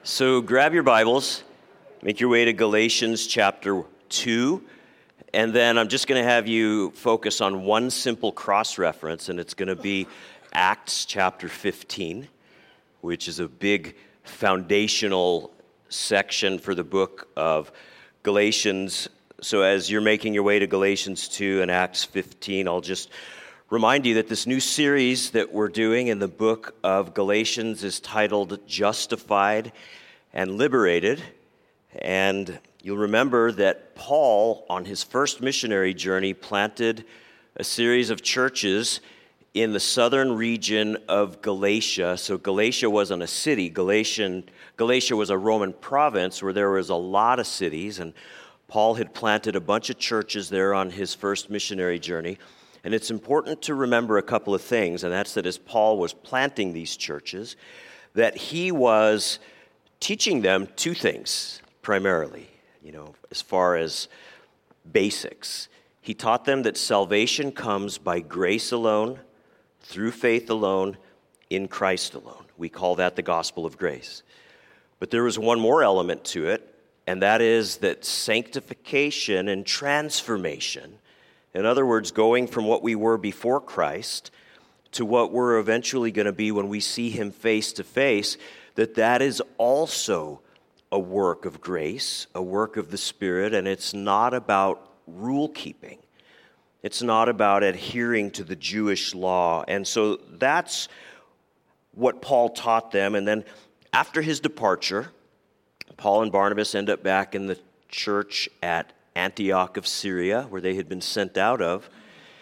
So grab your Bibles, make your way to Galatians chapter 2, and then I'm just going to have you focus on one simple cross-reference, and it's going to be Acts chapter 15, which is a big foundational section for the book of Galatians. So as you're making your way to Galatians 2 and Acts 15, I'll just remind you that this new series that we're doing in the book of Galatians is titled Justified and Liberated. And you'll remember that Paul, on his first missionary journey, planted a series of churches in the southern region of Galatia. So Galatia wasn't a city. Galatia was a Roman province where there was a lot of cities, and Paul had planted a bunch of churches there on his first missionary journey. And it's important to remember a couple of things, and that's that as Paul was planting these churches, that he was teaching them two things primarily, as far as basics. He taught them that salvation comes by grace alone, through faith alone, in Christ alone. We call that the gospel of grace. But there was one more element to it, and that is that sanctification and transformation, in other words, going from what we were before Christ to what we're eventually going to be when we see him face to face, that is also a work of grace, a work of the Spirit, and it's not about rule keeping. It's not about adhering to the Jewish law. And so that's what Paul taught them. And then after his departure, Paul and Barnabas end up back in the church at Antioch of Syria, where they had been sent out of.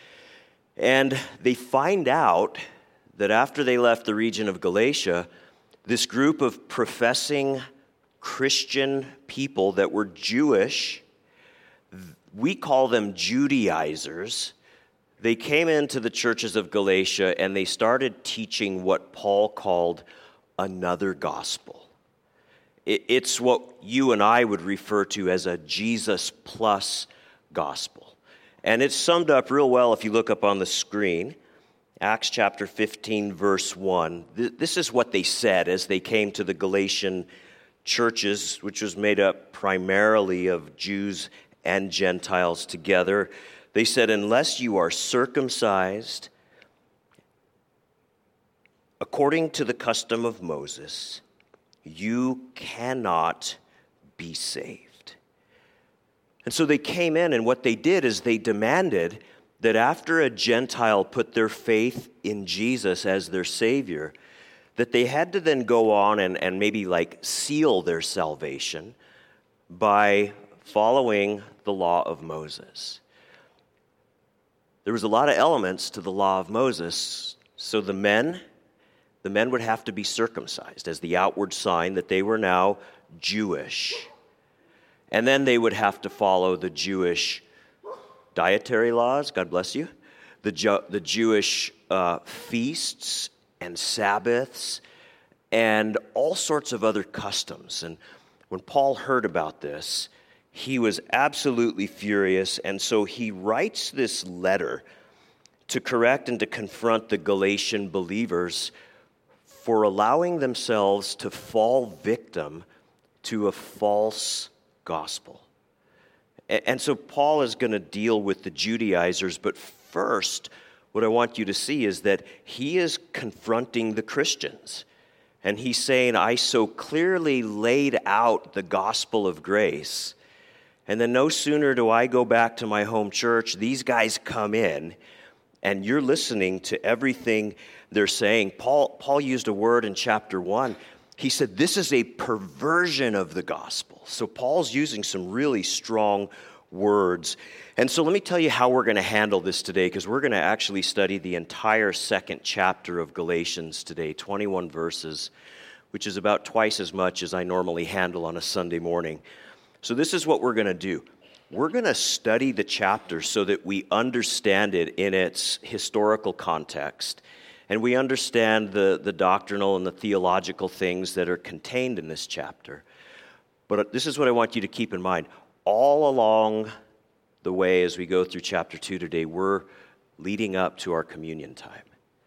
And they find out that after they left the region of Galatia, this group of professing Christian people that were Jewish, we call them Judaizers, they came into the churches of Galatia and they started teaching what Paul called another gospel. It's what you and I would refer to as a Jesus plus gospel. And it's summed up real well if you look up on the screen. Acts chapter 15, verse 1. This is what they said as they came to the Galatian churches, which was made up primarily of Jews and Gentiles together. They said, unless you are circumcised according to the custom of Moses, you cannot be saved. And so they came in, and what they did is they demanded that after a Gentile put their faith in Jesus as their Savior, that they had to then go on and maybe seal their salvation by following the law of Moses. There was a lot of elements to the law of Moses. So the men would have to be circumcised as the outward sign that they were now Jewish. And then they would have to follow the Jewish dietary laws, God bless you, the Jewish feasts and Sabbaths and all sorts of other customs. And when Paul heard about this, he was absolutely furious, and so he writes this letter to correct and to confront the Galatian believers for allowing themselves to fall victim to a false gospel. And so Paul is going to deal with the Judaizers, but first, what I want you to see is that he is confronting the Christians. And he's saying, I so clearly laid out the gospel of grace, and then no sooner do I go back to my home church, these guys come in, and you're listening to everything they're saying. Paul used a word in chapter 1. He said, this is a perversion of the gospel. So Paul's using some really strong words. And so let me tell you how we're going to handle this today, because we're going to actually study the entire second chapter of Galatians today, 21 verses, which is about twice as much as I normally handle on a Sunday morning. So this is what we're going to do. We're going to study the chapter so that we understand it in its historical context, and we understand the doctrinal and the theological things that are contained in this chapter. But this is what I want you to keep in mind. All along the way as we go through chapter 2 today, we're leading up to our communion time.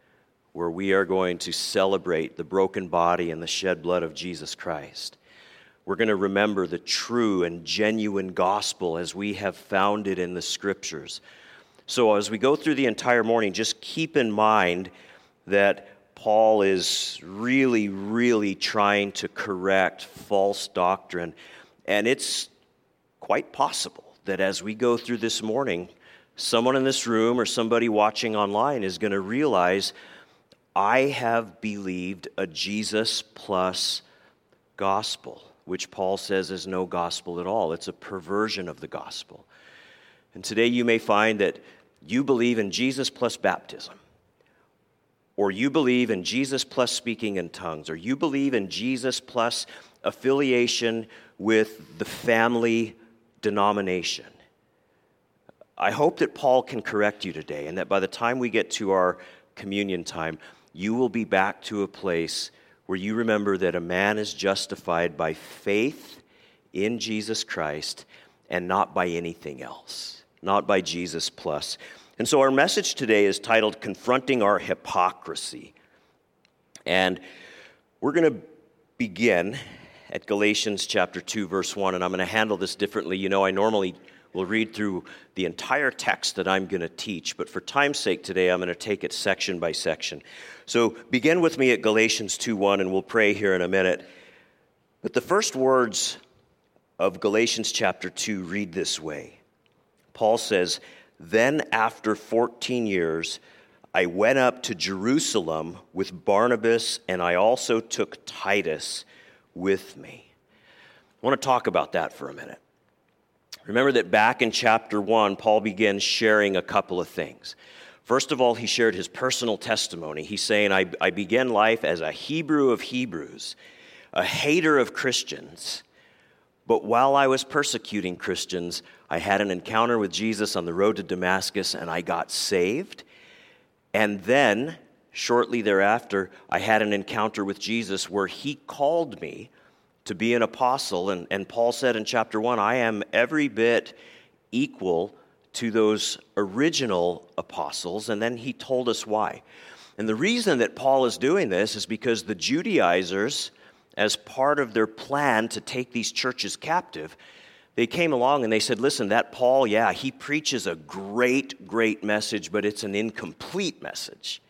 where we are going to celebrate the broken body and the shed blood of Jesus Christ. We're going to remember the true and genuine gospel as we have found it in the Scriptures. So as we go through the entire morning, just keep in mind that Paul is really, really trying to correct false doctrine. And it's quite possible that as we go through this morning, someone in this room or somebody watching online is going to realize, I have believed a Jesus plus gospel, which Paul says is no gospel at all. It's a perversion of the gospel. And today you may find that you believe in Jesus plus baptism, or you believe in Jesus plus speaking in tongues, or you believe in Jesus plus affiliation with the family denomination. I hope that Paul can correct you today, and that by the time we get to our communion time, you will be back to a place where you remember that a man is justified by faith in Jesus Christ and not by anything else, not by Jesus plus. And so our message today is titled Confronting Our Hypocrisy. And we're going to begin at Galatians chapter 2, verse 1, and I'm going to handle this differently. You know, I normally will read through the entire text that I'm going to teach, but for time's sake today, I'm going to take it section by section. So begin with me at Galatians 2:1, and we'll pray here in a minute. But the first words of Galatians chapter 2 read this way. Paul says, "Then after 14 years, I went up to Jerusalem with Barnabas, and I also took Titus with me." I want to talk about that for a minute. Remember that back in chapter 1, Paul begins sharing a couple of things. First of all, he shared his personal testimony. He's saying, I began life as a Hebrew of Hebrews, a hater of Christians. But while I was persecuting Christians, I had an encounter with Jesus on the road to Damascus, and I got saved. And then, shortly thereafter, I had an encounter with Jesus where he called me to be an apostle. And Paul said in chapter 1, I am every bit equal to those original apostles. And then he told us why. And the reason that Paul is doing this is because the Judaizers, as part of their plan to take these churches captive, they came along and they said, listen, that Paul, yeah, he preaches a great, great message, but it's an incomplete message.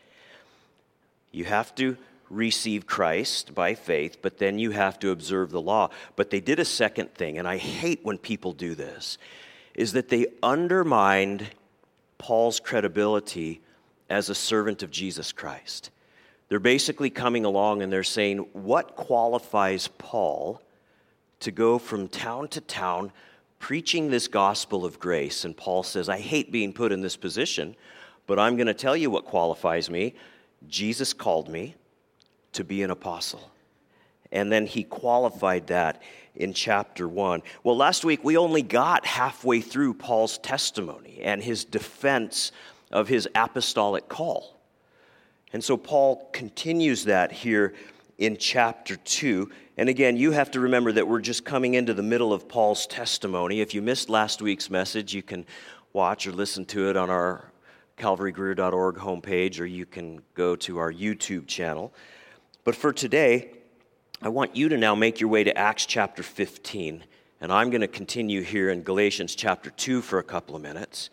You have to receive Christ by faith, but then you have to observe the law. But they did a second thing, and I hate when people do this, is that they undermined Paul's credibility as a servant of Jesus Christ. They're basically coming along and they're saying, what qualifies Paul to go from town to town preaching this gospel of grace? And Paul says, I hate being put in this position, but I'm going to tell you what qualifies me. Jesus called me to be an apostle. And then he qualified that in chapter 1. Well, last week we only got halfway through Paul's testimony and his defense of his apostolic call. And so Paul continues that here in chapter 2. And again, you have to remember that we're just coming into the middle of Paul's testimony. If you missed last week's message, you can watch or listen to it on our calvarygreer.org homepage, or you can go to our YouTube channel. But for today, I want you to now make your way to Acts chapter 15. And I'm going to continue here in Galatians chapter 2 for a couple of minutes.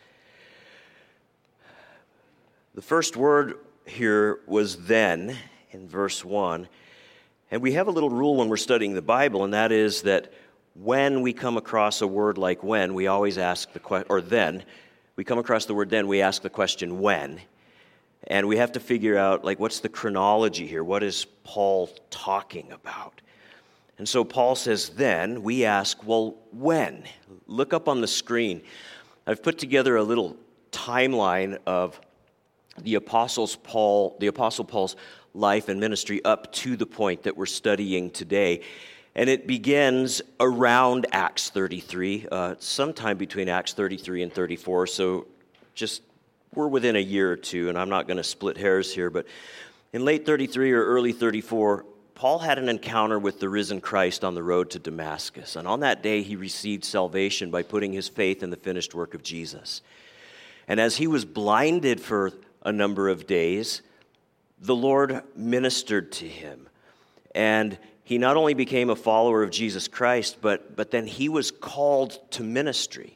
The first word here was then, in verse 1. And we have a little rule when we're studying the Bible, and that is that when we come across a word like when, we always ask the question, or then, we come across the word then, we ask the question when. And we have to figure out, like, what's the chronology here? What is Paul talking about? And so Paul says then, we ask, well, when? Look up on the screen. I've put together a little timeline of the Apostle Paul's life and ministry up to the point that we're studying today. And it begins around Acts 33, sometime between Acts 33 and 34. So just, we're within a year or two, and I'm not going to split hairs here, but in late 33 or early 34, Paul had an encounter with the risen Christ on the road to Damascus. And on that day, he received salvation by putting his faith in the finished work of Jesus. And as he was blinded for a number of days, the Lord ministered to him. And he not only became a follower of Jesus Christ, but then he was called to ministry.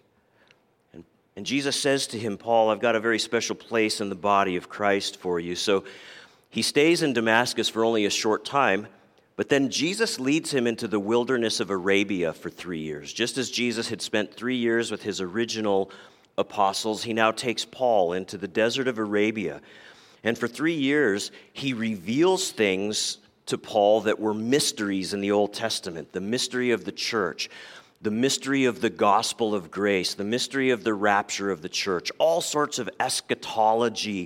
And Jesus says to him, Paul, I've got a very special place in the body of Christ for you. So he stays in Damascus for only a short time, but then Jesus leads him into the wilderness of Arabia for 3 years. Just as Jesus had spent 3 years with his original apostles, he now takes Paul into the desert of Arabia. And for 3 years, he reveals things to Paul that were mysteries in the Old Testament, the mystery of the church, the mystery of the gospel of grace, the mystery of the rapture of the church, all sorts of eschatology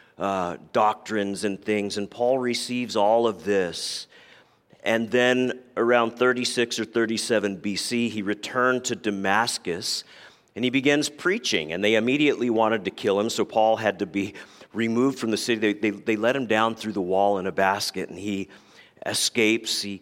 doctrines and things. And Paul receives all of this. And then around 36 or 37 BC, he returned to Damascus and he begins preaching. And they immediately wanted to kill him, so Paul had to be removed from the city. They let him down through the wall in a basket, and he escapes. He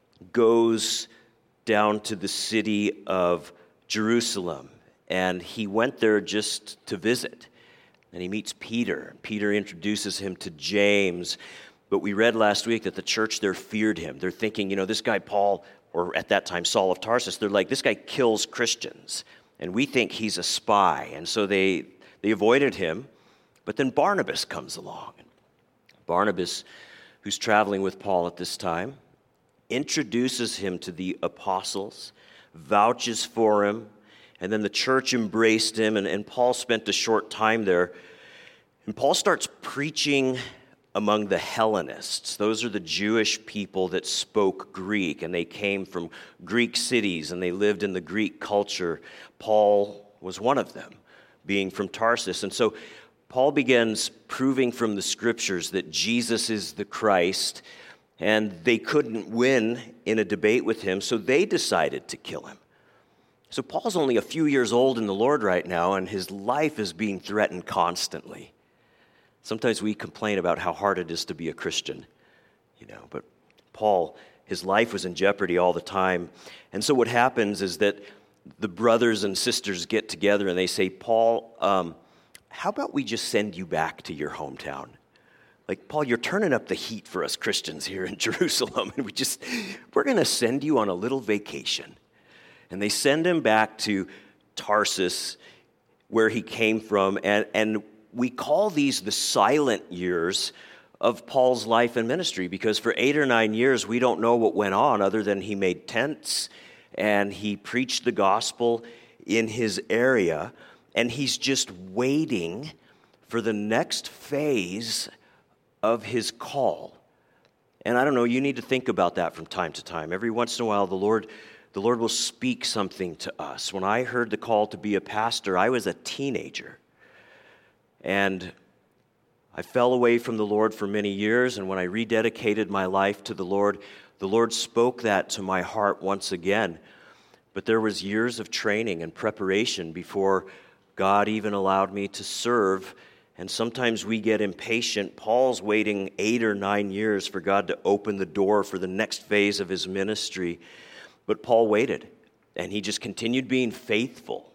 goes down to the city of Jerusalem, and he went there just to visit. And he meets Peter. Peter introduces him to James. But we read last week that the church there feared him. They're thinking, this guy Paul, or at that time Saul of Tarsus, they're like, this guy kills Christians, and we think he's a spy. And so they avoided him. But then Barnabas comes along. Barnabas, who's traveling with Paul at this time, introduces him to the apostles, vouches for him, and then the church embraced him, and Paul spent a short time there. And Paul starts preaching among the Hellenists. Those are the Jewish people that spoke Greek, and they came from Greek cities, and they lived in the Greek culture. Paul was one of them, being from Tarsus. And so Paul begins proving from the scriptures that Jesus is the Christ, and they couldn't win in a debate with him, so they decided to kill him. So Paul's only a few years old in the Lord right now, and his life is being threatened constantly. Sometimes we complain about how hard it is to be a Christian, but Paul, his life was in jeopardy all the time. And so what happens is that the brothers and sisters get together and they say, Paul, how about we just send you back to your hometown? Like, Paul, you're turning up the heat for us Christians here in Jerusalem, and we're going to send you on a little vacation. And they send him back to Tarsus, where he came from, and we call these the silent years of Paul's life and ministry, because for 8 or 9 years, we don't know what went on other than he made tents, and he preached the gospel in his area, and he's just waiting for the next phase of his call. And I don't know, you need to think about that from time to time. Every once in a while, the Lord will speak something to us. When I heard the call to be a pastor, I was a teenager. And I fell away from the Lord for many years, and when I rededicated my life to the Lord spoke that to my heart once again. But there was years of training and preparation before God even allowed me to serve. And sometimes we get impatient. Paul's waiting 8 or 9 years for God to open the door for the next phase of his ministry. But Paul waited, and he just continued being faithful.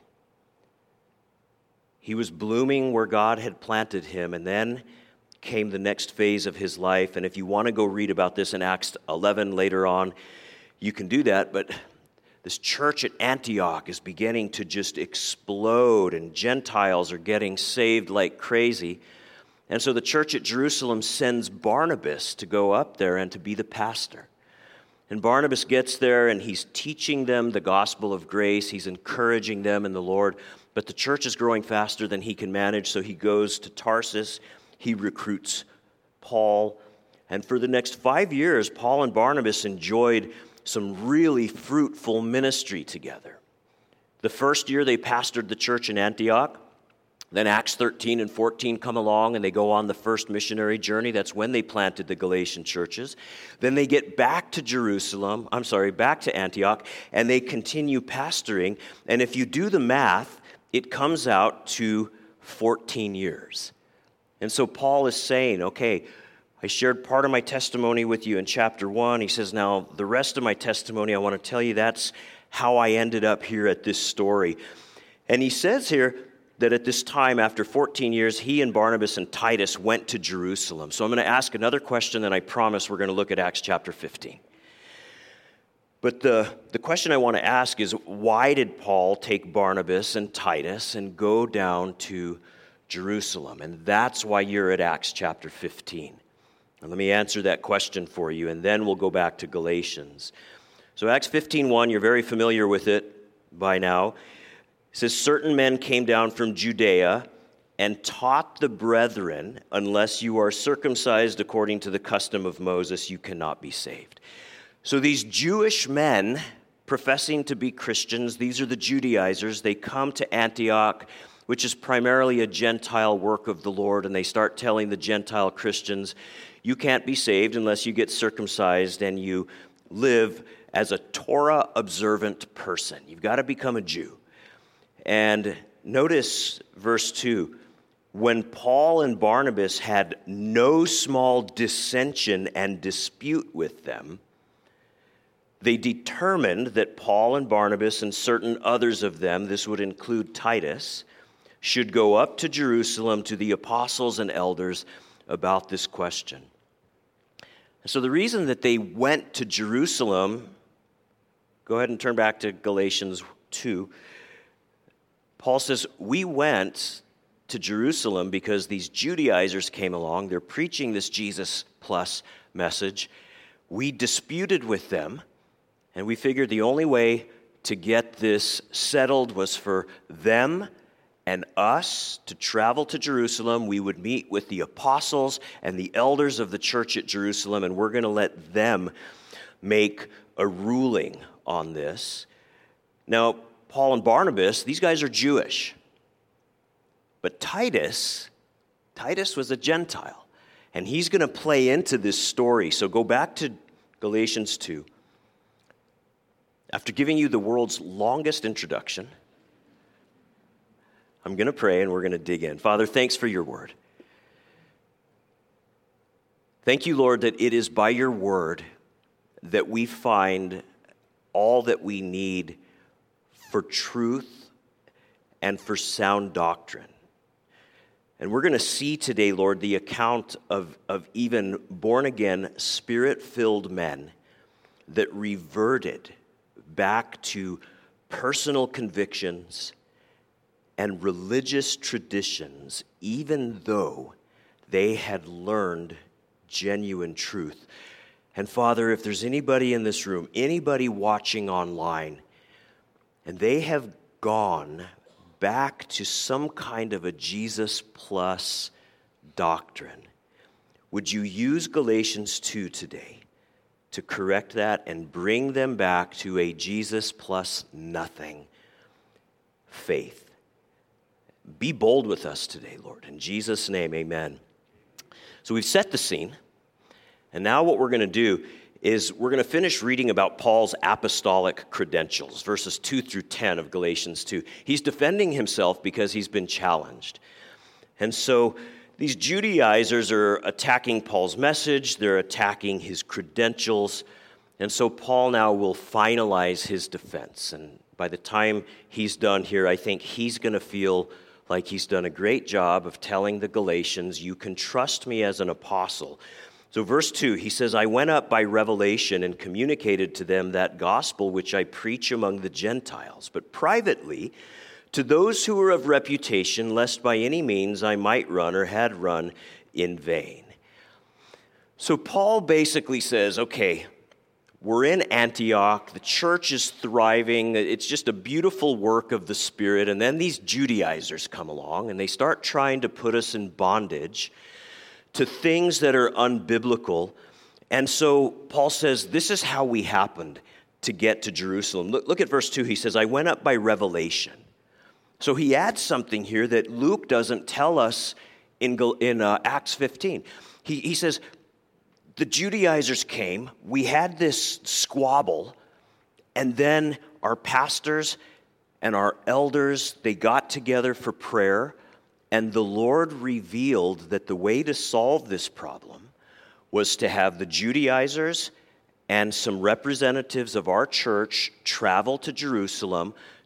He was blooming where God had planted him, and then came the next phase of his life. And if you want to go read about this in Acts 11 later on, you can do that. But this church at Antioch is beginning to just explode, and Gentiles are getting saved like crazy. And so the church at Jerusalem sends Barnabas to go up there and to be the pastor. And Barnabas gets there, and he's teaching them the gospel of grace. He's encouraging them in the Lord. But the church is growing faster than he can manage, so he goes to Tarsus. He recruits Paul. And for the next 5 years, Paul and Barnabas enjoyed some really fruitful ministry together. The first year, they pastored the church in Antioch. Then Acts 13 and 14 come along, and they go on the first missionary journey. That's when they planted the Galatian churches. Then they get back to Antioch, and they continue pastoring. And if you do the math, it comes out to 14 years. And so Paul is saying, okay, I shared part of my testimony with you in chapter 1. He says, now the rest of my testimony, I want to tell you that's how I ended up here at this story. And he says here, that at this time, after 14 years, he and Barnabas and Titus went to Jerusalem. So I'm going to ask another question, and I promise we're going to look at Acts chapter 15. But the question I want to ask is, why did Paul take Barnabas and Titus and go down to Jerusalem? And that's why you're at Acts chapter 15. And let me answer that question for you, and then we'll go back to Galatians. So Acts 15:1, you're very familiar with it by now. It says, certain men came down from Judea and taught the brethren, unless you are circumcised according to the custom of Moses, you cannot be saved. So these Jewish men professing to be Christians, these are the Judaizers, they come to Antioch, which is primarily a Gentile work of the Lord, and they start telling the Gentile Christians, you can't be saved unless you get circumcised and you live as a Torah-observant person. You've got to become a Jew. And notice verse 2, when Paul and Barnabas had no small dissension and dispute with them, they determined that Paul and Barnabas and certain others of them, this would include Titus, should go up to Jerusalem to the apostles and elders about this question. So the reason that they went to Jerusalem, go ahead and turn back to Galatians 2. Paul says, we went to Jerusalem because these Judaizers came along. They're preaching this Jesus plus message. We disputed with them, and we figured the only way to get this settled was for them and us to travel to Jerusalem. We would meet with the apostles and the elders of the church at Jerusalem, and we're going to let them make a ruling on this. Now, Paul and Barnabas, these guys are Jewish. But Titus was a Gentile. And he's going to play into this story. So go back to Galatians 2. After giving you the world's longest introduction, I'm going to pray and we're going to dig in. Father, thanks for your word. Thank you, Lord, that it is by your word that we find all that we need for truth and for sound doctrine. And we're going to see today, Lord, the account of even born-again, spirit-filled men that reverted back to personal convictions and religious traditions, even though they had learned genuine truth. And Father, if there's anybody in this room, anybody watching online, and they have gone back to some kind of a Jesus plus doctrine, would you use Galatians 2 today to correct that and bring them back to a Jesus plus nothing faith? Be bold with us today, Lord. In Jesus' name, amen. So we've set the scene, and now what we're going to do is we're going to finish reading about Paul's apostolic credentials, verses 2 through 10 of Galatians 2. He's defending himself because he's been challenged. And so these Judaizers are attacking Paul's message, they're attacking his credentials, and so Paul now will finalize his defense. And by the time he's done here, I think he's going to feel like he's done a great job of telling the Galatians, you can trust me as an apostle. So verse 2, he says, I went up by revelation and communicated to them that gospel which I preach among the Gentiles, but privately to those who were of reputation, lest by any means I might run or had run in vain. So Paul basically says, okay, we're in Antioch, the church is thriving, it's just a beautiful work of the Spirit, and then these Judaizers come along and they start trying to put us in bondage to things that are unbiblical. And so Paul says, this is how we happened to get to Jerusalem. Look at verse 2. He says, I went up by revelation. So he adds something here that Luke doesn't tell us in Acts 15. He says, the Judaizers came, we had this squabble, and then our pastors and our elders, they got together for prayer, and the Lord revealed that the way to solve this problem was to have the Judaizers and some representatives of our church travel to Jerusalem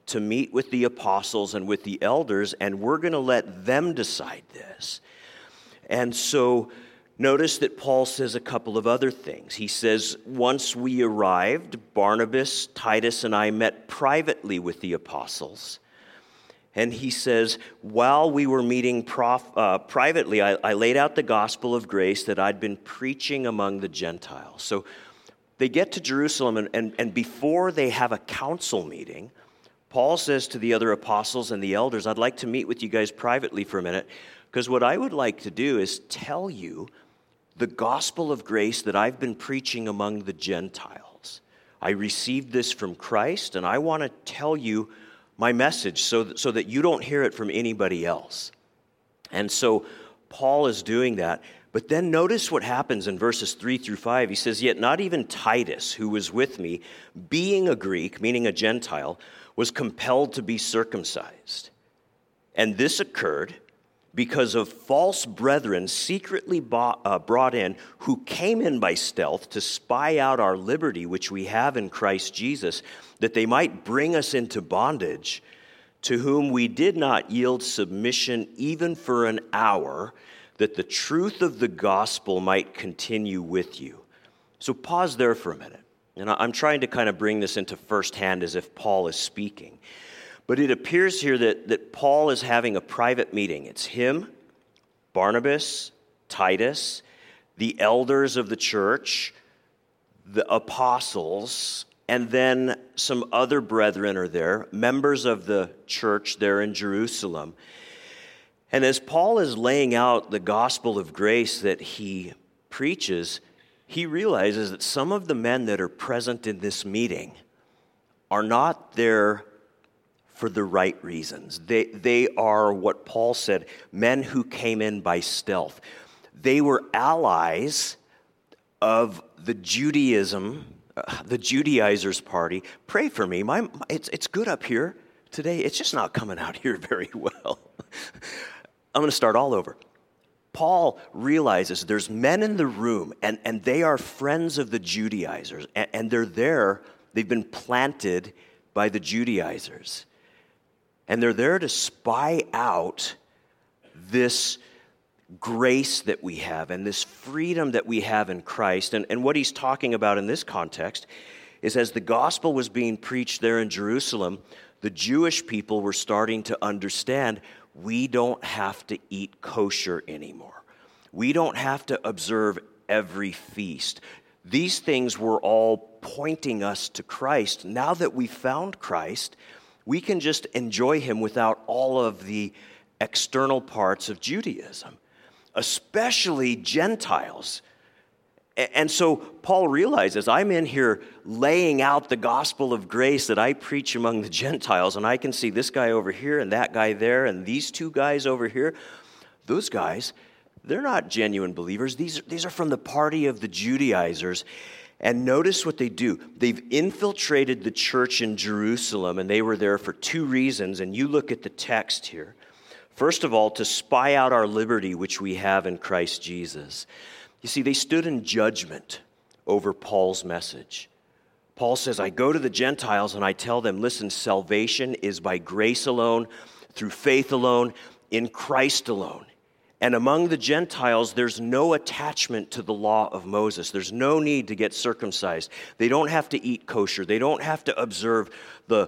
to meet with the apostles and with the elders, and we're going to let them decide this. And so notice that Paul says a couple of other things. He says, once we arrived, Barnabas, Titus, and I met privately with the apostles. And he says, while we were meeting privately, I laid out the gospel of grace that I'd been preaching among the Gentiles. So they get to Jerusalem, and before they have a council meeting, Paul says to the other apostles and the elders, I'd like to meet with you guys privately for a minute, because what I would like to do is tell you the gospel of grace that I've been preaching among the Gentiles. I received this from Christ, and I want to tell you my message so that you don't hear it from anybody else. And so Paul is doing that. But then notice what happens in verses 3 through 5. He says, yet not even Titus, who was with me, being a Greek, meaning a Gentile, was compelled to be circumcised. And this occurred because of false brethren secretly brought in, who came in by stealth to spy out our liberty which we have in Christ Jesus, that they might bring us into bondage, to whom we did not yield submission even for an hour, that the truth of the gospel might continue with you. So pause there for a minute. And I'm trying to kind of bring this into firsthand as if Paul is speaking. But it appears here that Paul is having a private meeting. It's him, Barnabas, Titus, the elders of the church, the apostles, and then some other brethren are there, members of the church there in Jerusalem. And as Paul is laying out the gospel of grace that he preaches, he realizes that some of the men that are present in this meeting are not there for the right reasons. They are what Paul said, men who came in by stealth. They were allies of the Judaism, the Judaizers party. Pray for me. It's good up here today. It's just not coming out here very well. I'm going to start all over. Paul realizes there's men in the room, and they are friends of the Judaizers, and they're there. They've been planted by the Judaizers. And they're there to spy out this grace that we have and this freedom that we have in Christ. And what he's talking about in this context is as the gospel was being preached there in Jerusalem, the Jewish people were starting to understand we don't have to eat kosher anymore. We don't have to observe every feast. These things were all pointing us to Christ. Now that we found Christ, we can just enjoy him without all of the external parts of Judaism, especially Gentiles. And so Paul realizes, I'm in here laying out the gospel of grace that I preach among the Gentiles, and I can see this guy over here and that guy there and these two guys over here. Those guys, they're not genuine believers. These are from the party of the Judaizers. And notice what they do. They've infiltrated the church in Jerusalem, and they were there for two reasons. And you look at the text here. First of all, to spy out our liberty, which we have in Christ Jesus. You see, they stood in judgment over Paul's message. Paul says, I go to the Gentiles and I tell them, listen, salvation is by grace alone, through faith alone, in Christ alone. And among the Gentiles, there's no attachment to the law of Moses. There's no need to get circumcised. They don't have to eat kosher. They don't have to observe the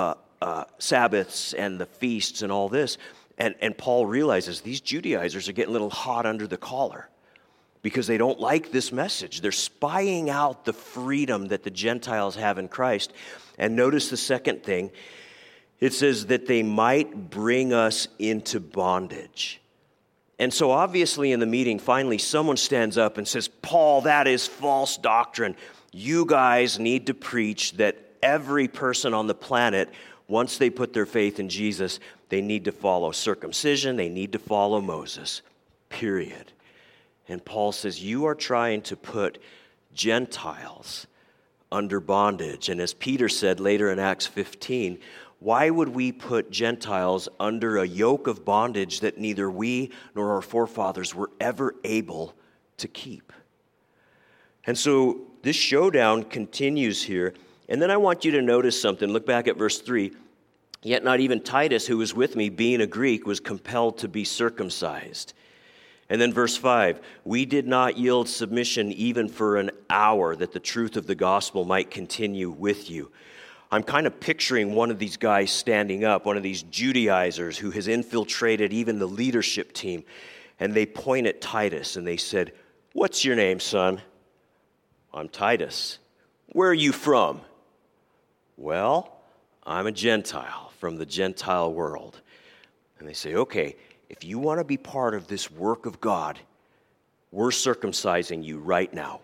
Sabbaths and the feasts and all this. And Paul realizes these Judaizers are getting a little hot under the collar because they don't like this message. They're spying out the freedom that the Gentiles have in Christ. And notice the second thing. It says that they might bring us into bondage. And so obviously in the meeting, finally someone stands up and says, Paul, that is false doctrine. You guys need to preach that every person on the planet, once they put their faith in Jesus, they need to follow circumcision, they need to follow Moses, period. And Paul says, you are trying to put Gentiles under bondage. And as Peter said later in Acts 15, why would we put Gentiles under a yoke of bondage that neither we nor our forefathers were ever able to keep? And so this showdown continues here. And then I want you to notice something. Look back at verse 3. Yet not even Titus, who was with me, being a Greek, was compelled to be circumcised. And then verse 5, we did not yield submission even for an hour, that the truth of the gospel might continue with you. I'm kind of picturing one of these guys standing up, one of these Judaizers who has infiltrated even the leadership team. And they point at Titus and they said, what's your name, son? I'm Titus. Where are you from? Well, I'm a Gentile from the Gentile world. And they say, okay, if you want to be part of this work of God, we're circumcising you right now.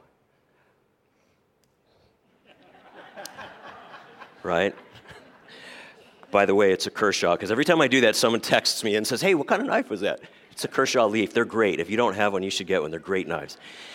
Right? By the way, it's a Kershaw, because every time I do that, someone texts me and says, hey, what kind of knife was that? It's a Kershaw Leaf. They're great. If you don't have one, you should get one. They're great knives.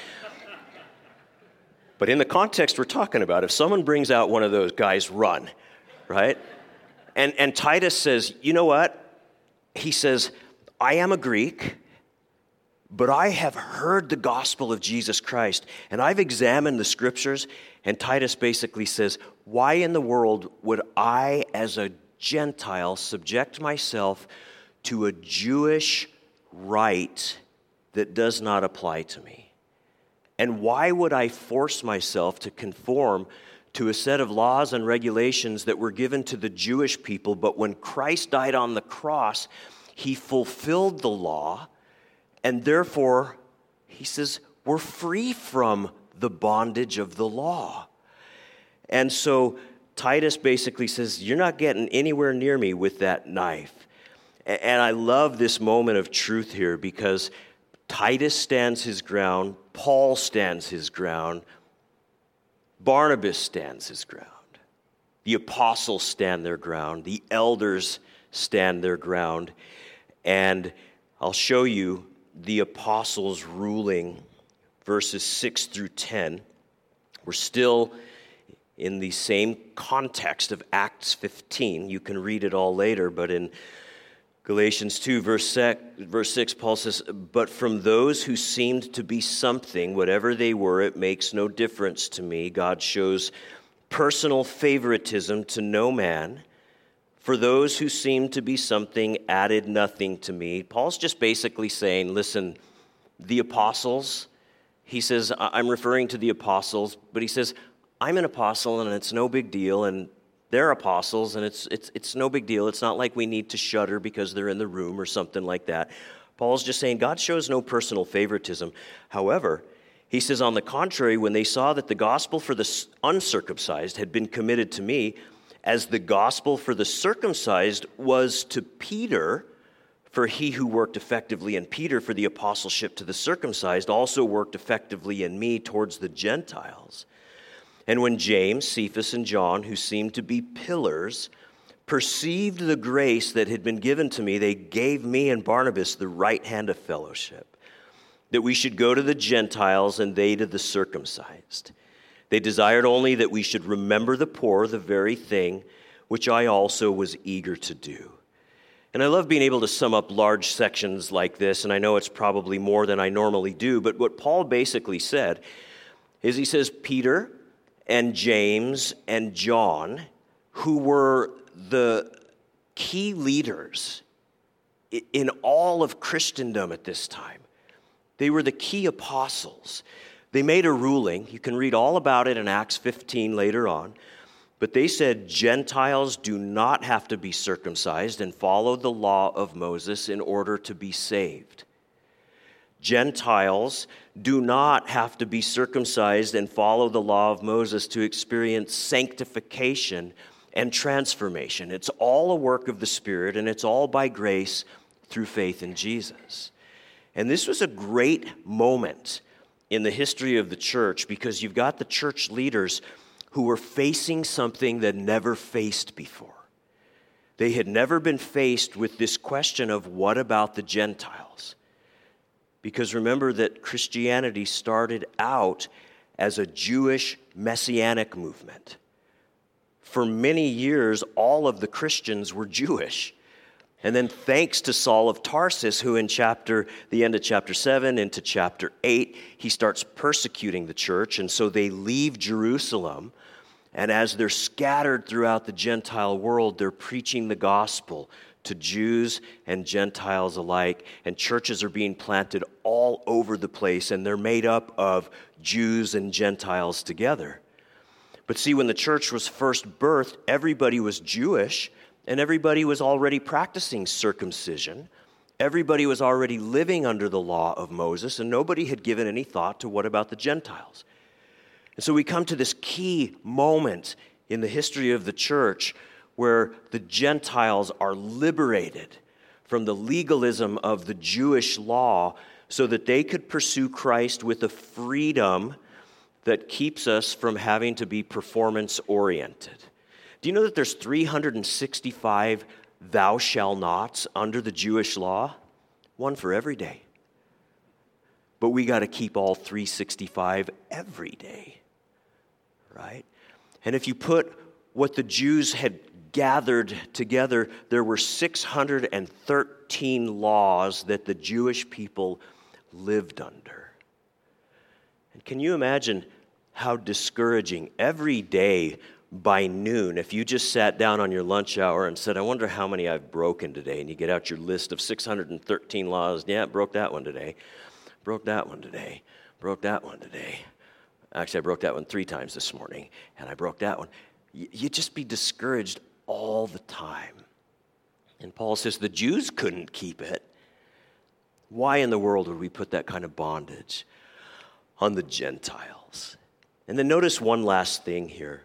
But in the context we're talking about, if someone brings out one of those, guys, run, right? And Titus says, you know what? He says, I am a Greek, but I have heard the gospel of Jesus Christ, and I've examined the scriptures, and Titus basically says, why in the world would I, as a Gentile, subject myself to a Jewish rite that does not apply to me? And why would I force myself to conform to a set of laws and regulations that were given to the Jewish people, but when Christ died on the cross, he fulfilled the law, and therefore, he says, we're free from the bondage of the law. And so Titus basically says, you're not getting anywhere near me with that knife. And I love this moment of truth here because Titus stands his ground, Paul stands his ground, Barnabas stands his ground. The apostles stand their ground. The elders stand their ground. And I'll show you the apostles' ruling, verses 6 through 10. We're still in the same context of Acts 15. You can read it all later, but in Galatians 2, verse 6, Paul says, but from those who seemed to be something, whatever they were, it makes no difference to me. God shows personal favoritism to no man. For those who seemed to be something added nothing to me. Paul's just basically saying, listen, the apostles, he says, I'm referring to the apostles, but he says, I'm an apostle and it's no big deal, and they're apostles, and it's no big deal. It's not like we need to shudder because they're in the room or something like that. Paul's just saying God shows no personal favoritism. However, he says, on the contrary, when they saw that the gospel for the uncircumcised had been committed to me, as the gospel for the circumcised was to Peter, for he who worked effectively in Peter for the apostleship to the circumcised also worked effectively in me towards the Gentiles. And when James, Cephas, and John, who seemed to be pillars, perceived the grace that had been given to me, they gave me and Barnabas the right hand of fellowship, that we should go to the Gentiles and they to the circumcised. They desired only that we should remember the poor, the very thing which I also was eager to do. And I love being able to sum up large sections like this, and I know it's probably more than I normally do, but what Paul basically said is he says, Peter and James and John, who were the key leaders in all of Christendom at this time, they were the key apostles. They made a ruling. You can read all about it in Acts 15 later on. But they said Gentiles do not have to be circumcised and follow the law of Moses in order to be saved. Gentiles do not have to be circumcised and follow the law of Moses to experience sanctification and transformation. It's all a work of the Spirit, and it's all by grace through faith in Jesus. And this was a great moment in the history of the church because you've got the church leaders who were facing something that never faced before. They had never been faced with this question of what about the Gentiles? Because remember that Christianity started out as a Jewish messianic movement. For many years, all of the Christians were Jewish. And then thanks to Saul of Tarsus, who in the end of chapter 7 into chapter 8, he starts persecuting the church. And so they leave Jerusalem And as they're scattered throughout the Gentile world, they're preaching the gospel to Jews and Gentiles alike. And churches are being planted all over the place, and they're made up of Jews and Gentiles together. But see, when the church was first birthed, everybody was Jewish, and everybody was already practicing circumcision. Everybody was already living under the law of Moses, and nobody had given any thought to what about the Gentiles. And so we come to this key moment in the history of the church where the Gentiles are liberated from the legalism of the Jewish law so that they could pursue Christ with a freedom that keeps us from having to be performance-oriented. Do you know that there's 365 thou shall nots under the Jewish law? One for every day. But we got to keep all 365 every day, right? And if you put what the Jews had gathered together, there were 613 laws that the Jewish people lived under. And can you imagine how discouraging every day by noon, if you just sat down on your lunch hour and said, I wonder how many I've broken today, and you get out your list of 613 laws. Yeah, broke that one today, broke that one today, broke that one today. Actually, I broke that one 3 times this morning, and I broke that one. You'd just be discouraged all the time. And Paul says the Jews couldn't keep it. Why in the world would we put that kind of bondage on the Gentiles? And then notice one last thing here.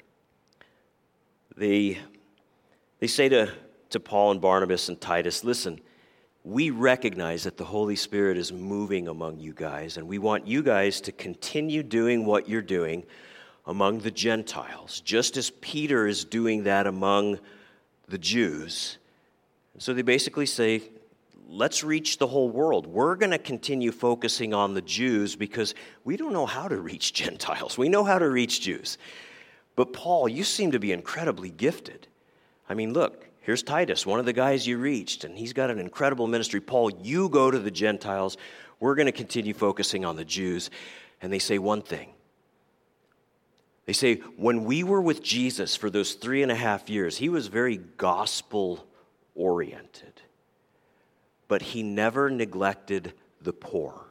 They say to Paul and Barnabas and Titus, listen, we recognize that the Holy Spirit is moving among you guys, and we want you guys to continue doing what you're doing among the Gentiles, just as Peter is doing that among the Jews. And so they basically say, let's reach the whole world. We're going to continue focusing on the Jews because we don't know how to reach Gentiles. We know how to reach Jews. But Paul, you seem to be incredibly gifted. I mean, look, here's Titus, one of the guys you reached, and he's got an incredible ministry. Paul, you go to the Gentiles. We're going to continue focusing on the Jews. And they say one thing. They say, when we were with Jesus for those 3.5 years, he was very gospel-oriented. But he never neglected the poor.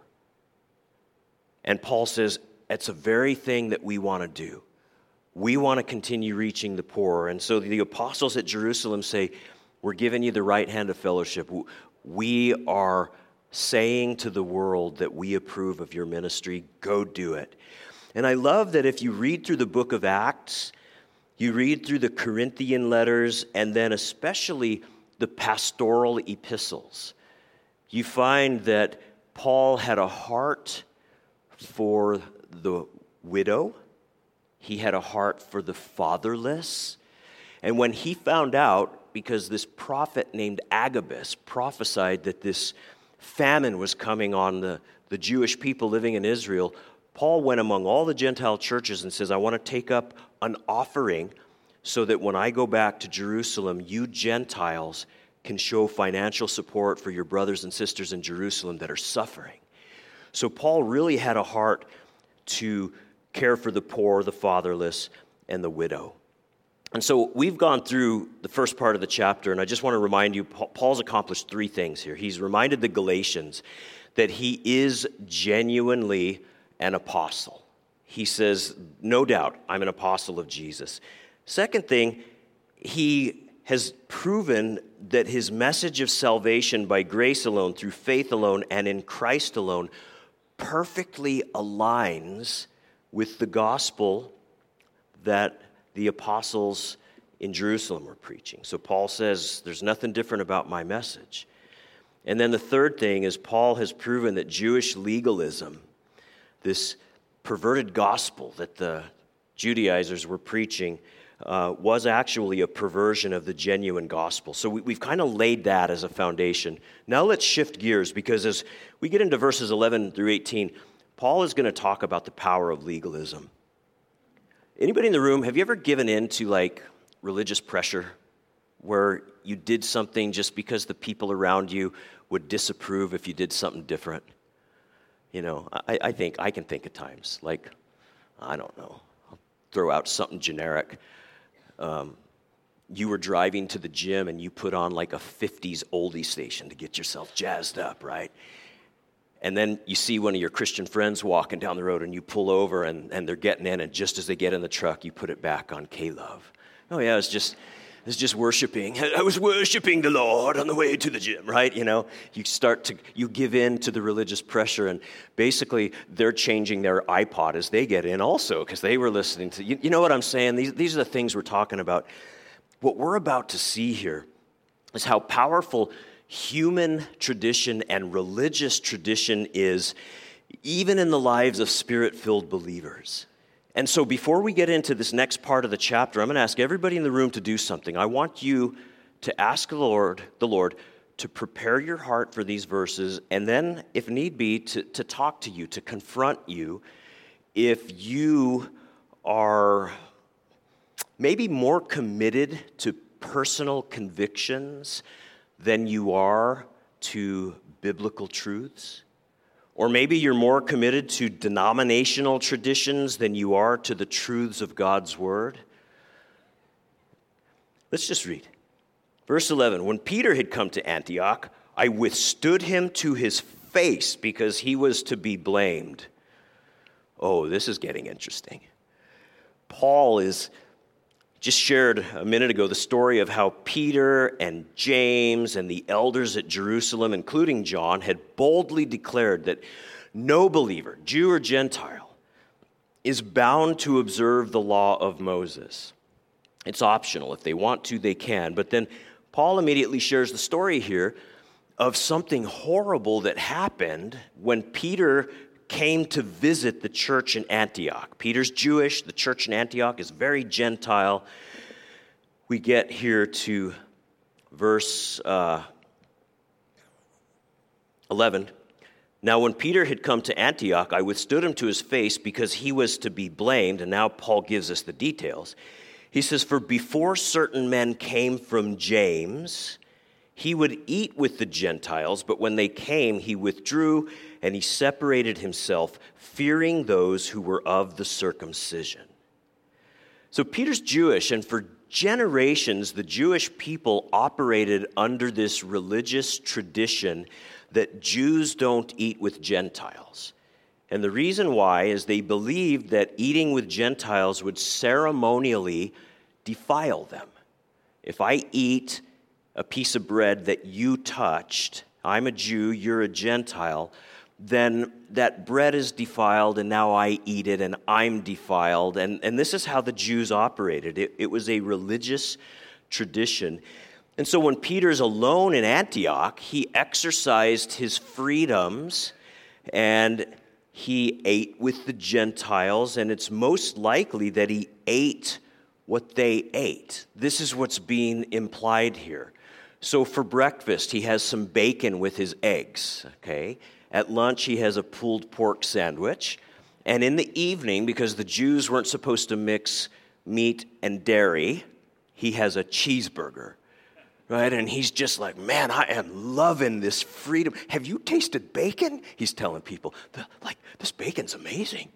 And Paul says, it's a very thing that we want to do. We want to continue reaching the poor. And so the apostles at Jerusalem say, we're giving you the right hand of fellowship. We are saying to the world that we approve of your ministry. Go do it. And I love that if you read through the book of Acts, you read through the Corinthian letters, and then especially the pastoral epistles, you find that Paul had a heart for the widow. He had a heart for the fatherless. And when he found out, because this prophet named Agabus prophesied that this famine was coming on the Jewish people living in Israel, Paul went among all the Gentile churches and says, I want to take up an offering so that when I go back to Jerusalem, you Gentiles can show financial support for your brothers and sisters in Jerusalem that are suffering. So Paul really had a heart to care for the poor, the fatherless, and the widow. And so we've gone through the first part of the chapter, and I just want to remind you, Paul's accomplished 3 things here. He's reminded the Galatians that he is genuinely an apostle. He says, no doubt, I'm an apostle of Jesus. Second thing, he has proven that his message of salvation by grace alone, through faith alone, and in Christ alone, perfectly aligns with the gospel that the apostles in Jerusalem were preaching. So Paul says, there's nothing different about my message. And then the third thing is Paul has proven that Jewish legalism, this perverted gospel that the Judaizers were preaching, was actually a perversion of the genuine gospel. So we've kind of laid that as a foundation. Now let's shift gears, because as we get into verses 11 through 18, Paul is going to talk about the power of legalism. Anybody in the room, have you ever given in to like religious pressure where you did something just because the people around you would disapprove if you did something different? You know, I think I can think of times like, I don't know, I'll throw out something generic. you were driving to the gym and you put on like a 50s oldie station to get yourself jazzed up, right? And then you see one of your Christian friends walking down the road and you pull over and they're getting in, and just as they get in the truck, you put it back on K-Love. Oh yeah, it's just worshiping. I was worshiping the Lord on the way to the gym, right? You give in to the religious pressure, and basically they're changing their iPod as they get in also, because they were listening to, you know what I'm saying? These are the things we're talking about. What we're about to see here is how powerful human tradition and religious tradition is, even in the lives of Spirit-filled believers. And so before we get into this next part of the chapter, I'm going to ask everybody in the room to do something. I want you to ask the Lord to prepare your heart for these verses, and then, if need be, to talk to you, to confront you if you are maybe more committed to personal convictions than you are to biblical truths. Or maybe you're more committed to denominational traditions than you are to the truths of God's Word. Let's just read. Verse 11, when Peter had come to Antioch, I withstood him to his face because he was to be blamed. Oh, this is getting interesting. Paul just shared a minute ago the story of how Peter and James and the elders at Jerusalem, including John, had boldly declared that no believer, Jew or Gentile, is bound to observe the law of Moses. It's optional. If they want to, they can. But then Paul immediately shares the story here of something horrible that happened when Peter came to visit the church in Antioch. Peter's Jewish. The church in Antioch is very Gentile. We get here to verse 11. Now, when Peter had come to Antioch, I withstood him to his face because he was to be blamed. And now Paul gives us the details. He says, for before certain men came from James, he would eat with the Gentiles, but when they came, he withdrew and he separated himself, fearing those who were of the circumcision. So Peter's Jewish, and for generations, the Jewish people operated under this religious tradition that Jews don't eat with Gentiles. And the reason why is they believed that eating with Gentiles would ceremonially defile them. If I eat a piece of bread that you touched, I'm a Jew, you're a Gentile, then that bread is defiled and now I eat it and I'm defiled. And this is how the Jews operated. It was a religious tradition. And so when Peter's alone in Antioch, he exercised his freedoms and he ate with the Gentiles, and it's most likely that he ate what they ate. This is what's being implied here. So for breakfast, he has some bacon with his eggs, okay? At lunch, he has a pulled pork sandwich. And in the evening, because the Jews weren't supposed to mix meat and dairy, he has a cheeseburger, right? And he's just like, man, I am loving this freedom. Have you tasted bacon? He's telling people, this bacon's amazing.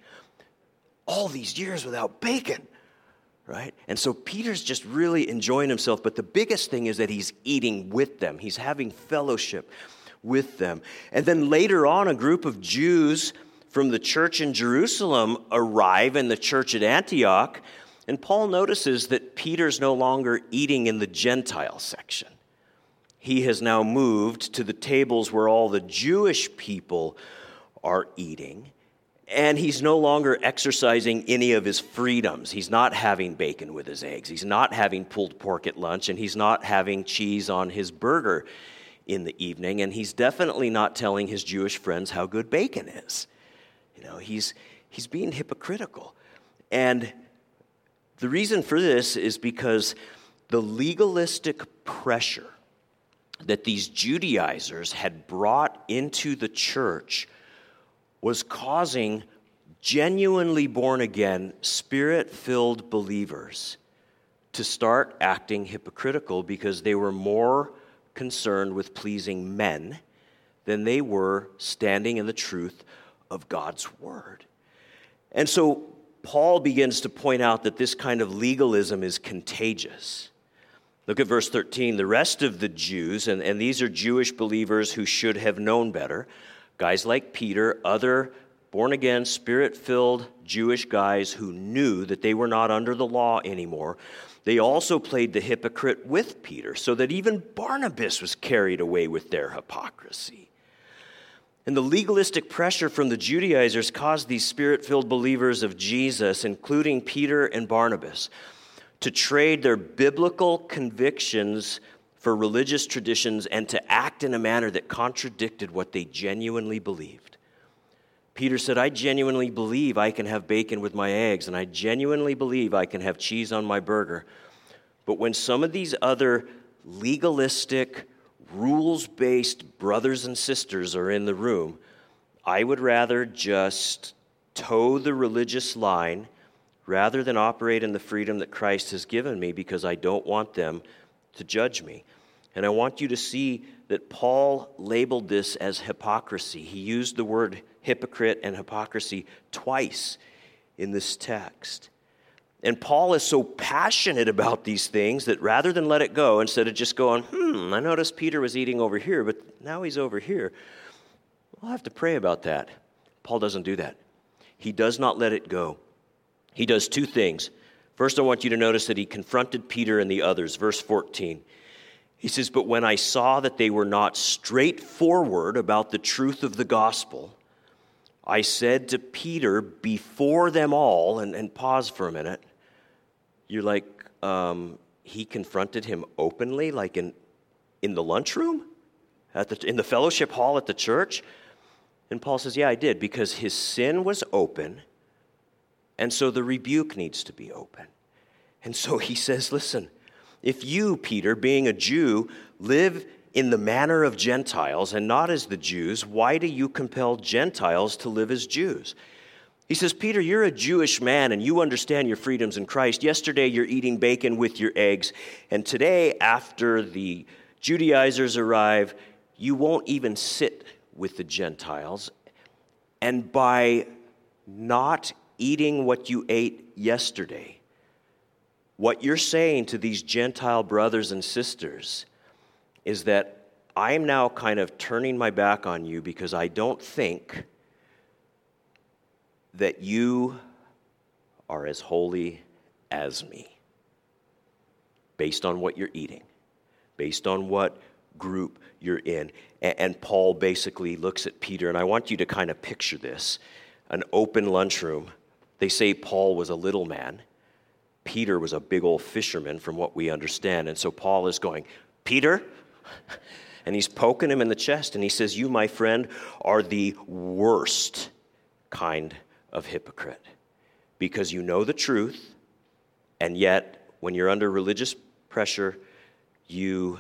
All these years without bacon, right? And so Peter's just really enjoying himself. But the biggest thing is that he's eating with them. He's having fellowship with them. And then later on, a group of Jews from the church in Jerusalem arrive in the church at Antioch. And Paul notices that Peter's no longer eating in the Gentile section. He has now moved to the tables where all the Jewish people are eating. And he's no longer exercising any of his freedoms. He's not having bacon with his eggs. He's not having pulled pork at lunch. And he's not having cheese on his burger in the evening. And he's definitely not telling his Jewish friends how good bacon is. You know, he's being hypocritical. And the reason for this is because the legalistic pressure that these Judaizers had brought into the church was causing genuinely born-again, Spirit-filled believers to start acting hypocritical because they were more concerned with pleasing men than they were standing in the truth of God's Word. And so Paul begins to point out that this kind of legalism is contagious. Look at verse 13. The rest of the Jews, and these are Jewish believers who should have known better, guys like Peter, other born-again, Spirit-filled Jewish guys who knew that they were not under the law anymore. They also played the hypocrite with Peter, so that even Barnabas was carried away with their hypocrisy. And the legalistic pressure from the Judaizers caused these Spirit-filled believers of Jesus, including Peter and Barnabas, to trade their biblical convictions for religious traditions and to act in a manner that contradicted what they genuinely believed. Peter said, I genuinely believe I can have bacon with my eggs, and I genuinely believe I can have cheese on my burger. But when some of these other legalistic, rules-based brothers and sisters are in the room, I would rather just toe the religious line rather than operate in the freedom that Christ has given me, because I don't want them to judge me. And I want you to see that Paul labeled this as hypocrisy. He used the word hypocrite and hypocrisy twice in this text. And Paul is so passionate about these things that rather than let it go, instead of just going, I noticed Peter was eating over here, but now he's over here, I'll have to pray about that. Paul doesn't do that. He does not let it go. He does two things. First, I want you to notice that he confronted Peter and the others. Verse 14. He says, but when I saw that they were not straightforward about the truth of the gospel, I said to Peter before them all, and pause for a minute. You're like, he confronted him openly, like in the lunchroom, in the fellowship hall at the church? And Paul says, yeah, I did, because his sin was open, and so the rebuke needs to be open. And so he says, listen, if you, Peter, being a Jew, live in the manner of Gentiles and not as the Jews, why do you compel Gentiles to live as Jews? He says, Peter, you're a Jewish man and you understand your freedoms in Christ. Yesterday you're eating bacon with your eggs, and today, after the Judaizers arrive, you won't even sit with the Gentiles. And by not eating what you ate yesterday, what you're saying to these Gentile brothers and sisters is that I'm now kind of turning my back on you because I don't think that you are as holy as me, based on what you're eating, based on what group you're in. And Paul basically looks at Peter, and I want you to kind of picture this, an open lunchroom. They say Paul was a little man. Peter was a big old fisherman from what we understand. And so Paul is going, Peter? And he's poking him in the chest, and he says, you, my friend, are the worst kind of hypocrite, because you know the truth, and yet when you're under religious pressure, you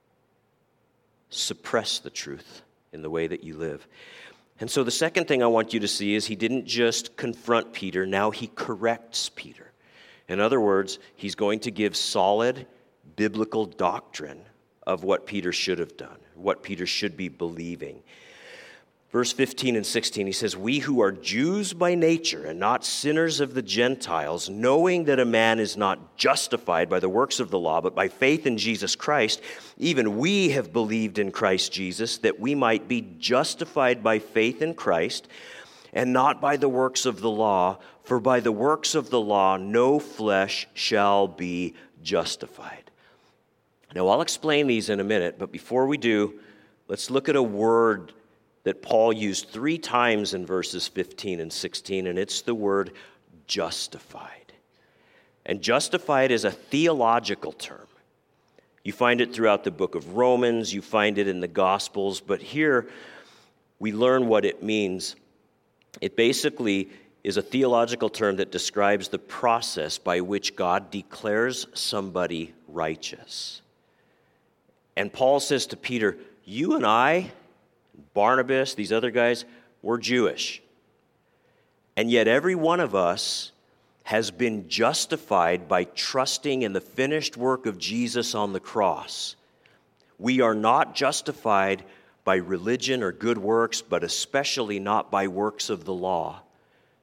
suppress the truth in the way that you live. And so the second thing I want you to see is he didn't just confront Peter, now he corrects Peter. In other words, he's going to give solid biblical doctrine of what Peter should have done, what Peter should be believing. Verse 15 and 16, he says, we who are Jews by nature and not sinners of the Gentiles, knowing that a man is not justified by the works of the law, but by faith in Jesus Christ, even we have believed in Christ Jesus, that we might be justified by faith in Christ, and not by the works of the law, for by the works of the law no flesh shall be justified. Now, I'll explain these in a minute, but before we do, let's look at a word that Paul used 3 times in verses 15 and 16, and it's the word justified. And justified is a theological term. You find it throughout the book of Romans, you find it in the Gospels, but here we learn what it means. It basically is a theological term that describes the process by which God declares somebody righteous. And Paul says to Peter, you and I, Barnabas, these other guys, we're Jewish. And yet every one of us has been justified by trusting in the finished work of Jesus on the cross. We are not justified by religion or good works, but especially not by works of the law.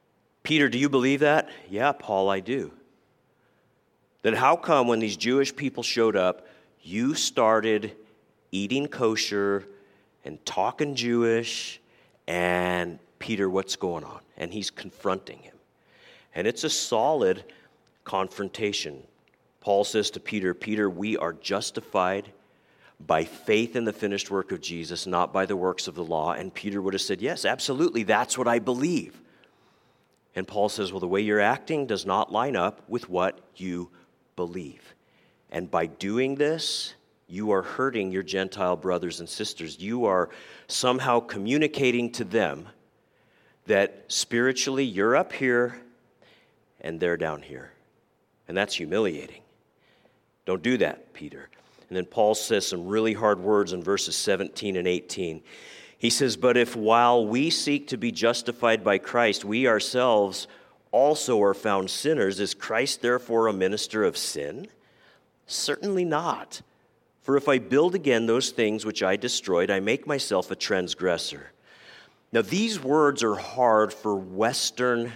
Peter, do you believe that? Yeah, Paul, I do. Then how come when these Jewish people showed up, you started eating kosher and talking Jewish? And Peter, what's going on? And he's confronting him. And it's a solid confrontation. Paul says to Peter, Peter, we are justified by faith in the finished work of Jesus, not by the works of the law. And Peter would have said, yes, absolutely, that's what I believe. And Paul says, well, the way you're acting does not line up with what you believe. And by doing this, you are hurting your Gentile brothers and sisters. You are somehow communicating to them that spiritually you're up here and they're down here. And that's humiliating. Don't do that, Peter. And then Paul says some really hard words in verses 17 and 18. He says, but if while we seek to be justified by Christ, we ourselves also are found sinners, is Christ therefore a minister of sin? Certainly not. For if I build again those things which I destroyed, I make myself a transgressor. Now these words are hard for Western,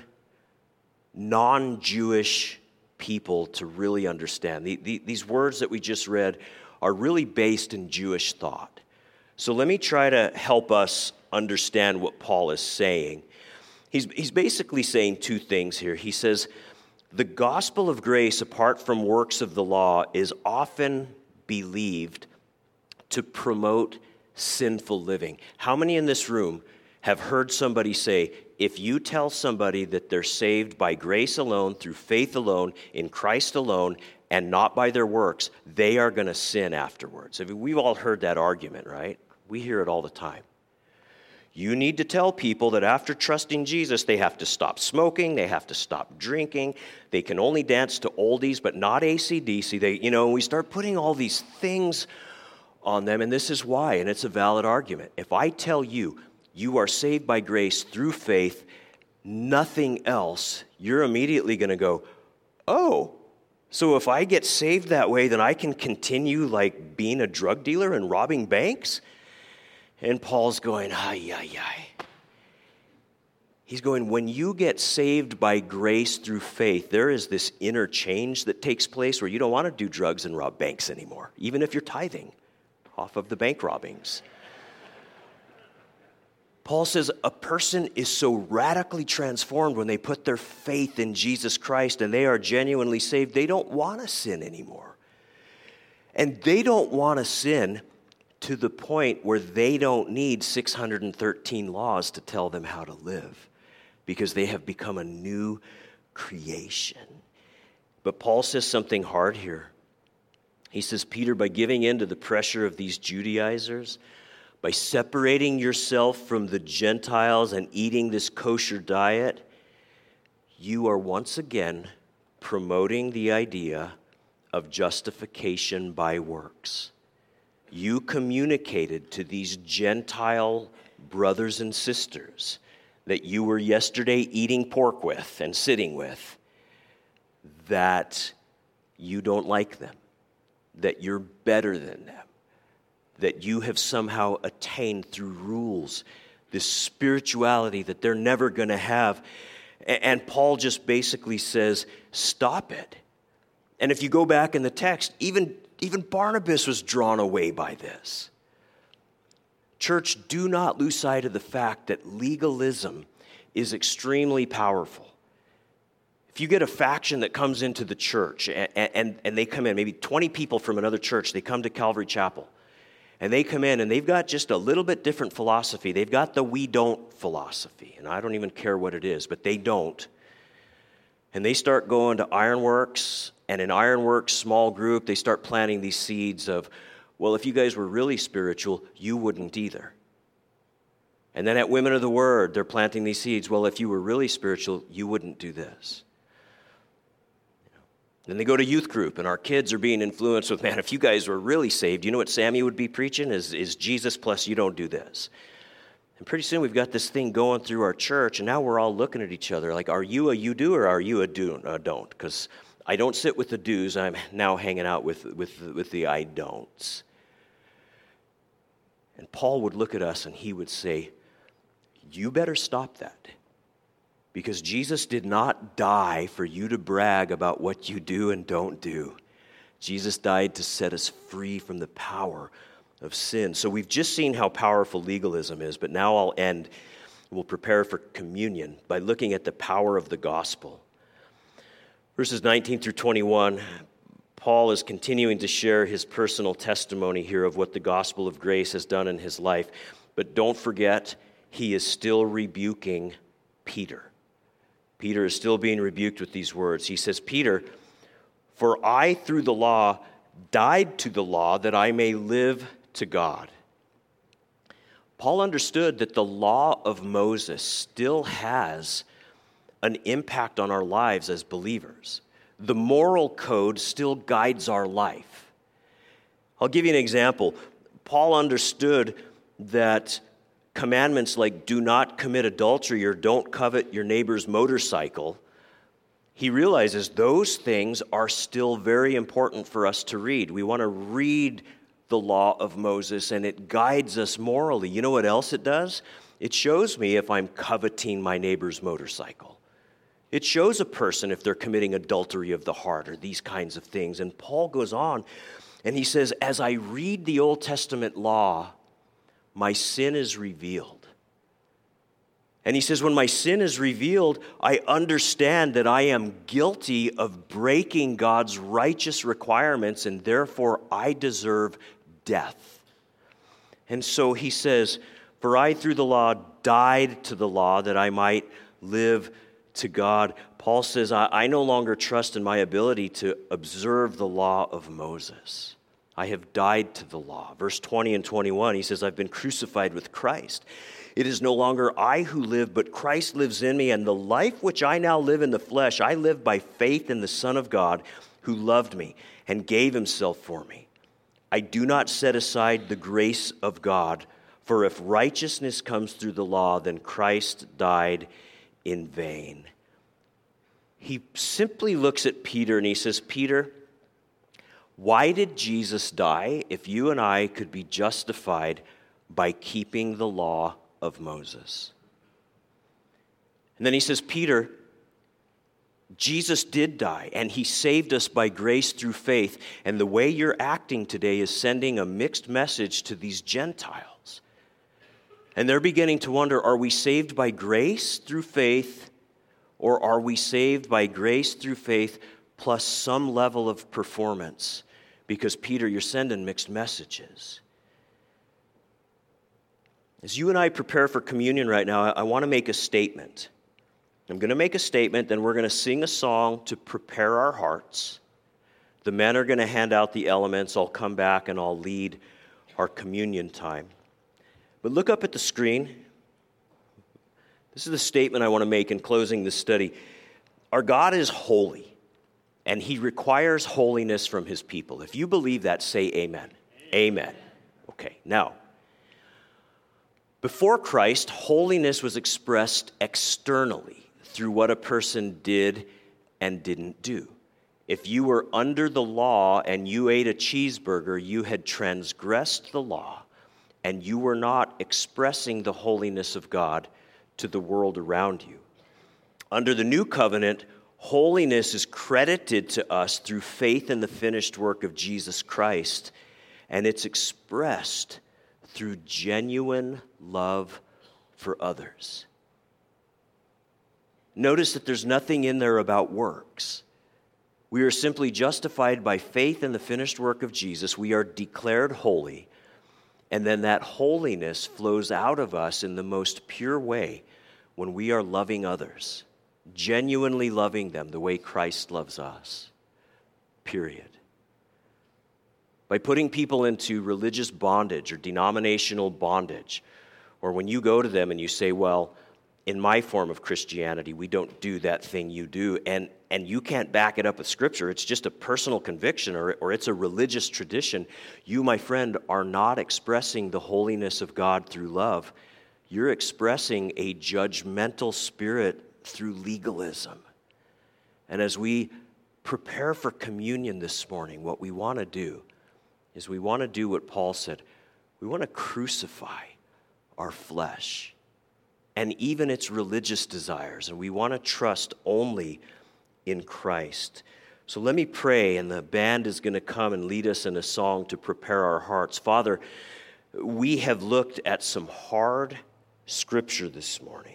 non-Jewish people to really understand. These words that we just read are really based in Jewish thought. So let me try to help us understand what Paul is saying. He's basically saying two things here. He says, the gospel of grace apart from works of the law is often believed to promote sinful living. How many in this room have heard somebody say, if you tell somebody that they're saved by grace alone, through faith alone, in Christ alone, and not by their works, they are going to sin afterwards? I mean, we've all heard that argument, right? We hear it all the time. You need to tell people that after trusting Jesus, they have to stop smoking, they have to stop drinking, they can only dance to oldies, but not AC/DC. We start putting all these things on them, and this is why, and it's a valid argument. If I tell you, you are saved by grace through faith, nothing else, you're immediately going to go, oh, so if I get saved that way, then I can continue like being a drug dealer and robbing banks? And Paul's going, ay. He's going, when you get saved by grace through faith, there is this inner change that takes place where you don't want to do drugs and rob banks anymore, even if you're tithing off of the bank robbings. Paul says a person is so radically transformed when they put their faith in Jesus Christ and they are genuinely saved, they don't want to sin anymore. And they don't want to sin to the point where they don't need 613 laws to tell them how to live because they have become a new creation. But Paul says something hard here. He says, Peter, by giving in to the pressure of these Judaizers, by separating yourself from the Gentiles and eating this kosher diet, you are once again promoting the idea of justification by works. You communicated to these Gentile brothers and sisters that you were yesterday eating pork with and sitting with, that you don't like them, that you're better than them, that you have somehow attained through rules this spirituality that they're never going to have. And Paul just basically says, stop it. And if you go back in the text, even Barnabas was drawn away by this. Church, do not lose sight of the fact that legalism is extremely powerful. If you get a faction that comes into the church and they come in, maybe 20 people from another church, they come to Calvary Chapel, and they come in and they've got just a little bit different philosophy. They've got the we don't philosophy, and I don't even care what it is, but they don't. And they start going to Ironworks, and in Ironworks' small group, they start planting these seeds of, well, if you guys were really spiritual, you wouldn't either. And then at Women of the Word, they're planting these seeds. Well, if you were really spiritual, you wouldn't do this. Then they go to youth group, and our kids are being influenced with, man, if you guys were really saved, you know what Sammy would be preaching is Jesus plus you don't do this. And pretty soon we've got this thing going through our church, and now we're all looking at each other like, are you a you do or are you a don't? Because I don't sit with the do's. I'm now hanging out with the I don'ts. And Paul would look at us and he would say, you better stop that. Because Jesus did not die for you to brag about what you do and don't do. Jesus died to set us free from the power of sin. So we've just seen how powerful legalism is, but now I'll end. We'll prepare for communion by looking at the power of the gospel. Verses 19 through 21, Paul is continuing to share his personal testimony here of what the gospel of grace has done in his life. But don't forget, he is still rebuking Peter. Peter is still being rebuked with these words. He says, Peter, for I through the law died to the law that I may live to God. Paul understood that the law of Moses still has an impact on our lives as believers. The moral code still guides our life. I'll give you an example. Paul understood that commandments like do not commit adultery or don't covet your neighbor's motorcycle, he realizes those things are still very important for us to read. We want to read the law of Moses, and it guides us morally. You know what else it does? It shows me if I'm coveting my neighbor's motorcycle. It shows a person if they're committing adultery of the heart or these kinds of things. And Paul goes on, and he says, as I read the Old Testament law, my sin is revealed. And he says, when my sin is revealed, I understand that I am guilty of breaking God's righteous requirements, and therefore I deserve death. And so he says, for I through the law died to the law that I might live to God. Paul says, I no longer trust in my ability to observe the law of Moses. I have died to the law. Verse 20 and 21, he says, I've been crucified with Christ. It is no longer I who live, but Christ lives in me, and the life which I now live in the flesh, I live by faith in the Son of God who loved me and gave himself for me. I do not set aside the grace of God, for if righteousness comes through the law, then Christ died in vain. He simply looks at Peter and he says, Peter, why did Jesus die if you and I could be justified by keeping the law of Moses? And then he says, Peter, Jesus did die, and he saved us by grace through faith. And the way you're acting today is sending a mixed message to these Gentiles. And they're beginning to wonder, are we saved by grace through faith, or are we saved by grace through faith plus some level of performance? Because, Peter, you're sending mixed messages. As you and I prepare for communion right now, I want to make a statement. I'm going to make a statement, then we're going to sing a song to prepare our hearts. The men are going to hand out the elements. I'll come back and I'll lead our communion time. But look up at the screen. This is the statement I want to make in closing this study. Our God is holy, and he requires holiness from his people. If you believe that, say amen. Amen. Okay, now, before Christ, holiness was expressed externally through what a person did and didn't do. If you were under the law and you ate a cheeseburger, you had transgressed the law, and you were not expressing the holiness of God to the world around you. Under the new covenant, holiness is credited to us through faith in the finished work of Jesus Christ, and it's expressed through genuine love for others. Notice that there's nothing in there about works. We are simply justified by faith in the finished work of Jesus. We are declared holy, and then that holiness flows out of us in the most pure way when we are loving others, genuinely loving them the way Christ loves us, period. By putting people into religious bondage or denominational bondage, or when you go to them and you say, well, in my form of Christianity, we don't do that thing you do, and you can't back it up with Scripture, it's just a personal conviction or it's a religious tradition, you, my friend, are not expressing the holiness of God through love. You're expressing a judgmental spirit through legalism. And as we prepare for communion this morning, what we want to do is we want to do what Paul said. We want to crucify our flesh and even its religious desires. And we want to trust only in Christ. So let me pray, and the band is going to come and lead us in a song to prepare our hearts. Father, we have looked at some hard scripture this morning.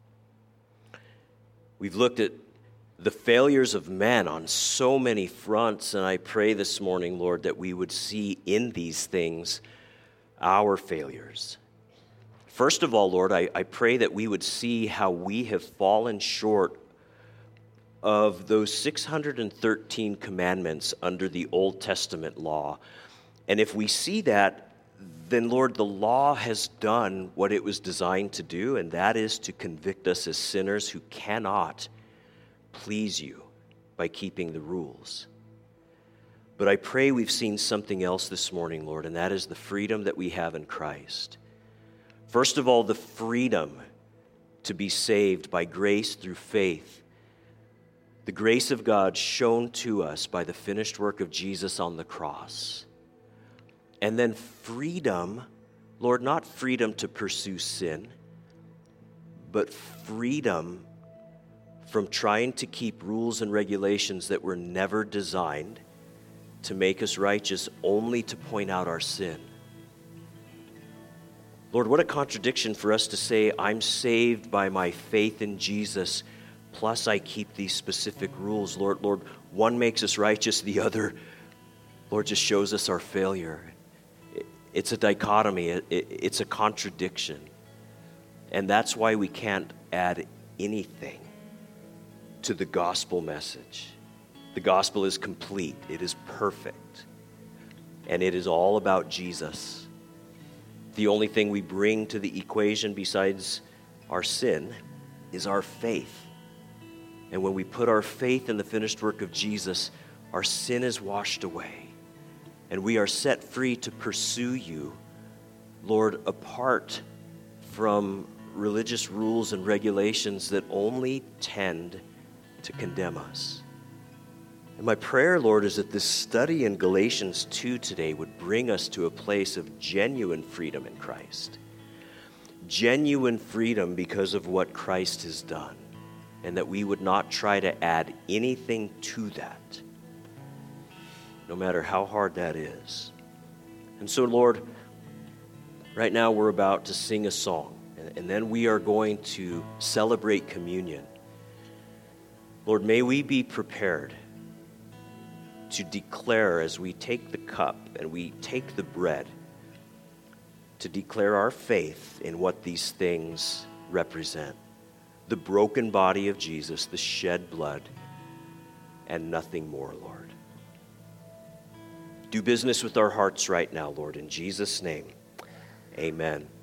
We've looked at the failures of men on so many fronts, and I pray this morning, Lord, that we would see in these things our failures. First of all, Lord, I pray that we would see how we have fallen short of those 613 commandments under the Old Testament law. And if we see that, then, Lord, the law has done what it was designed to do, and that is to convict us as sinners who cannot please you by keeping the rules. But I pray we've seen something else this morning, Lord, and that is the freedom that we have in Christ. First of all, the freedom to be saved by grace through faith. The grace of God shown to us by the finished work of Jesus on the cross. And then freedom, Lord, not freedom to pursue sin, but freedom from trying to keep rules and regulations that were never designed to make us righteous, only to point out our sin. Lord, what a contradiction for us to say, I'm saved by my faith in Jesus, plus I keep these specific rules. Lord, one makes us righteous, the other, Lord, just shows us our failure. It's a dichotomy. It's a contradiction. And that's why we can't add anything to the gospel message. The gospel is complete. It is perfect. And it is all about Jesus. The only thing we bring to the equation besides our sin is our faith. And when we put our faith in the finished work of Jesus, our sin is washed away. And we are set free to pursue you, Lord, apart from religious rules and regulations that only tend to condemn us. And my prayer, Lord, is that this study in Galatians 2 today would bring us to a place of genuine freedom in Christ. Genuine freedom because of what Christ has done. And that we would not try to add anything to that, no matter how hard that is. And so, Lord, right now we're about to sing a song, and then we are going to celebrate communion. Lord, may we be prepared to declare as we take the cup and we take the bread, to declare our faith in what these things represent. The broken body of Jesus, the shed blood, and nothing more, Lord. Do business with our hearts right now, Lord, in Jesus' name. Amen.